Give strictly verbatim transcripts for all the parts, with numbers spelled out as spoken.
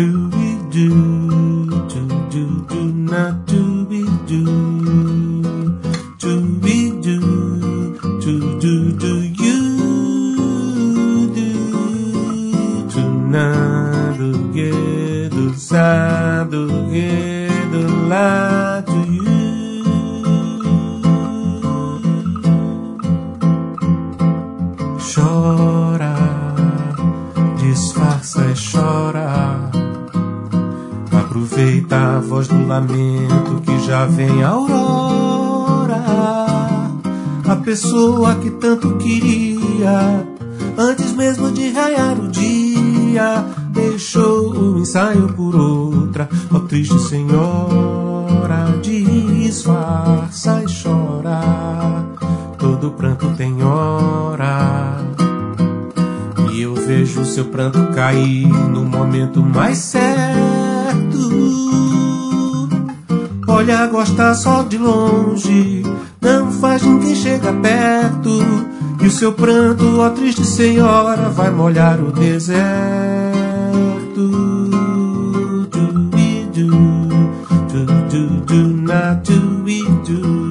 to be do, to do, do not to be do, to be do, to do, do you do, to not do get do sa do get do la to you. Chora, disfarça e chora. Aproveita a voz do lamento que já vem a aurora. A pessoa que tanto queria, antes mesmo de raiar o dia, deixou o ensaio por outra. Ó triste senhora, disfarça e chora. Todo pranto tem hora, e eu vejo seu pranto cair no momento mais certo. Olha, gosta só de longe, não faz ninguém chegar perto. E o seu pranto, ó triste senhora, vai molhar o deserto. Do be do, do do do not to be do.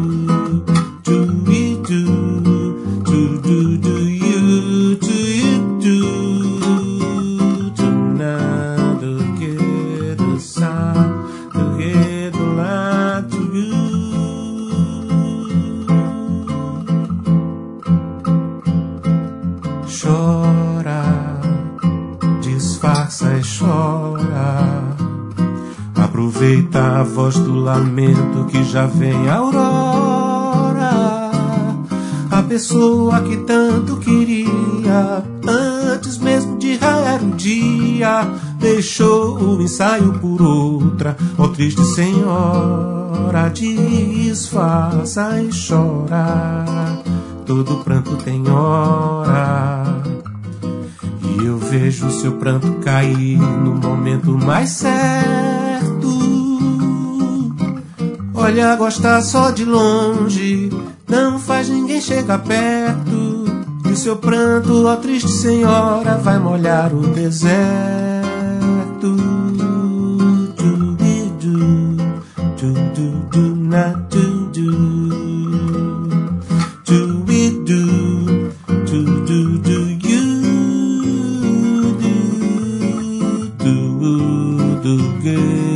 Chora, disfarça e chora. Aproveita a voz do lamento que já vem a aurora. A pessoa que tanto queria, antes mesmo de raiar o dia, deixou o ensaio por outra. Ó triste senhora, disfarça e chora. Todo pranto tem hora, e eu vejo seu pranto cair no momento mais certo. Olha, gosta só de longe, não faz ninguém chegar perto. E o seu pranto, ó triste senhora, vai molhar o deserto. Do be do, do do do not to do. Do we do, do do do you do, do do good.